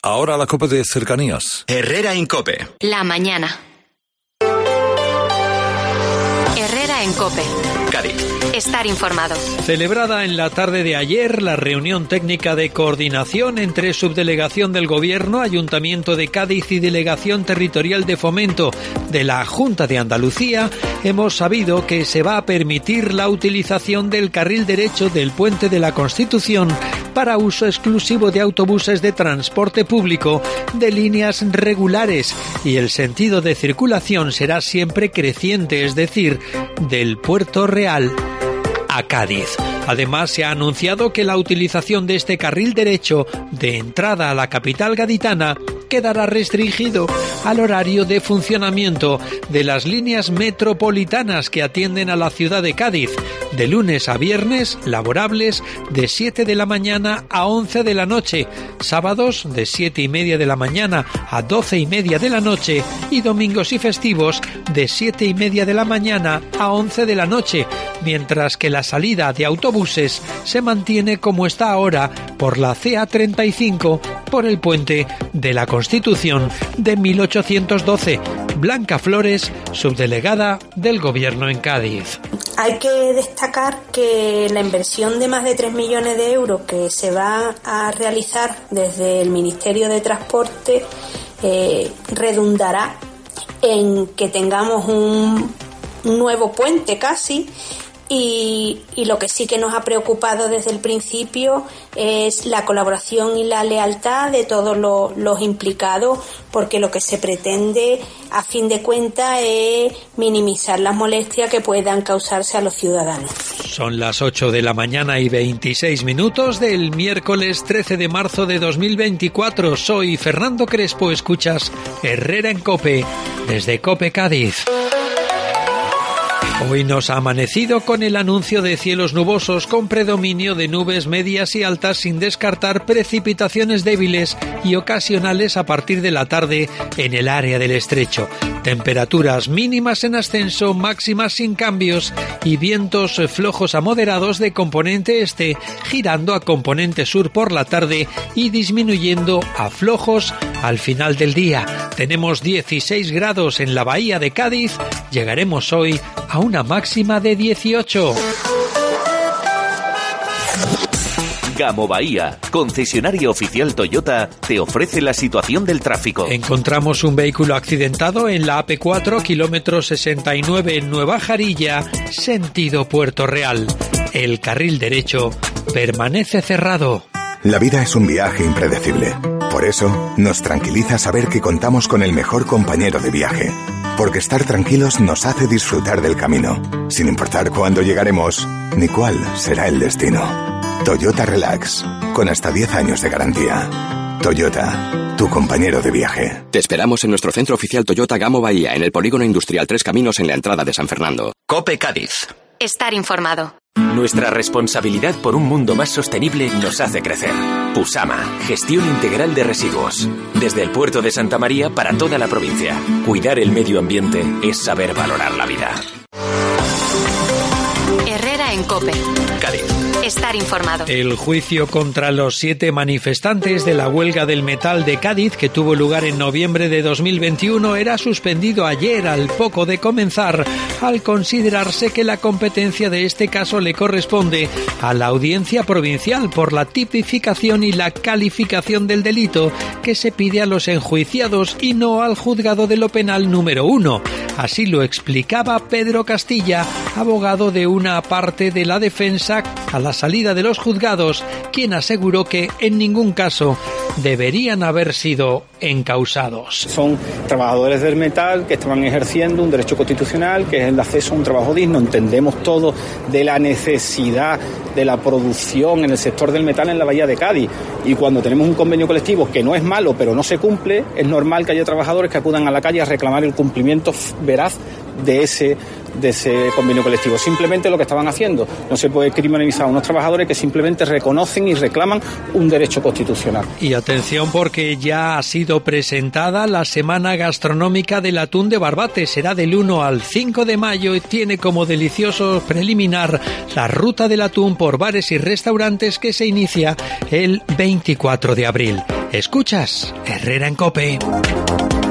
Ahora la COPE de cercanías. Herrera en COPE. La mañana. Herrera en COPE. Cádiz. Estar informado. Celebrada en la tarde de ayer la reunión técnica de coordinación entre Subdelegación del Gobierno, Ayuntamiento de Cádiz y Delegación Territorial de Fomento de la Junta de Andalucía, hemos sabido que se va a permitir la utilización del carril derecho del Puente de la Constitución para uso exclusivo de autobuses de transporte público de líneas regulares, y el sentido de circulación será siempre creciente, es decir, del Puerto Real a Cádiz. Además, se ha anunciado que la utilización de este carril derecho de entrada a la capital gaditana quedará restringido al horario de funcionamiento de las líneas metropolitanas que atienden a la ciudad de Cádiz, de lunes a viernes, laborables de 7 de la mañana a 11 de la noche, sábados de 7:30 de la mañana a 12:30 de la noche y domingos y festivos de 7:30 de la mañana a 11 de la noche, mientras que la salida de autobuses se mantiene como está ahora por la CA35 por el Puente de la Constitución de 1812. Blanca Flores, subdelegada del Gobierno en Cádiz. Hay que destacar que la inversión de más de 3 millones de euros que se va a realizar desde el Ministerio de Transporte redundará en que tengamos un nuevo puente casi. Y lo que sí que nos ha preocupado desde el principio es la colaboración y la lealtad de todos los implicados, porque lo que se pretende, a fin de cuentas, es minimizar las molestias que puedan causarse a los ciudadanos. Son las 8 de la mañana y 26 minutos del miércoles 13 de marzo de 2024. Soy Fernando Crespo, escuchas Herrera en COPE, desde COPE Cádiz. Hoy nos ha amanecido con el anuncio de cielos nubosos con predominio de nubes medias y altas, sin descartar precipitaciones débiles y ocasionales a partir de la tarde en el área del estrecho. Temperaturas mínimas en ascenso, máximas sin cambios y vientos flojos a moderados de componente este, girando a componente sur por la tarde y disminuyendo a flojos al final del día. Tenemos 16 grados en la bahía de Cádiz, llegaremos hoy a una máxima de 18. Gamo Bahía, concesionario oficial Toyota, te ofrece la situación del tráfico. Encontramos un vehículo accidentado en la AP4, kilómetro 69 en Nueva Jarilla, sentido Puerto Real. El carril derecho permanece cerrado. La vida es un viaje impredecible. Por eso, nos tranquiliza saber que contamos con el mejor compañero de viaje. Porque estar tranquilos nos hace disfrutar del camino, sin importar cuándo llegaremos ni cuál será el destino. Toyota Relax, con hasta 10 años de garantía. Toyota, tu compañero de viaje. Te esperamos en nuestro centro oficial Toyota Gamo Bahía, en el Polígono Industrial Tres Caminos, en la entrada de San Fernando. COPE Cádiz. Estar informado. Nuestra responsabilidad por un mundo más sostenible nos hace crecer. Pusama, gestión integral de residuos. Desde el puerto de Santa María para toda la provincia. Cuidar el medio ambiente es saber valorar la vida. Herrera en COPE. Cádiz. Estar informado. El juicio contra los 7 manifestantes de la huelga del metal de Cádiz, que tuvo lugar en noviembre de 2021, era suspendido ayer al poco de comenzar, al considerarse que la competencia de este caso le corresponde a la Audiencia Provincial por la tipificación y la calificación del delito que se pide a los enjuiciados y no al Juzgado de lo Penal número 1. Así lo explicaba Pedro Castilla, abogado de una parte de la defensa a la salida de los juzgados, quien aseguró que en ningún caso deberían haber sido encausados. Son trabajadores del metal que estaban ejerciendo un derecho constitucional, que es el acceso a un trabajo digno. Entendemos todo de la necesidad de la producción en el sector del metal en la bahía de Cádiz. Y cuando tenemos un convenio colectivo que no es malo, pero no se cumple, es normal que haya trabajadores que acudan a la calle a reclamar el cumplimiento veraz de ese de ese convenio colectivo. Simplemente lo que estaban haciendo. No se puede criminalizar a unos trabajadores que simplemente reconocen y reclaman un derecho constitucional. Y atención, porque ya ha sido presentada la Semana Gastronómica del Atún de Barbate. Será del 1 al 5 de mayo y tiene como delicioso preliminar la ruta del atún por bares y restaurantes que se inicia el 24 de abril. ¿Escuchas? Herrera en COPE.